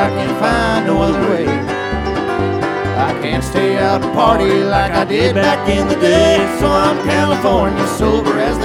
I can't find no other way. I can't stay out and party like I did back in the day, so I'm California sober as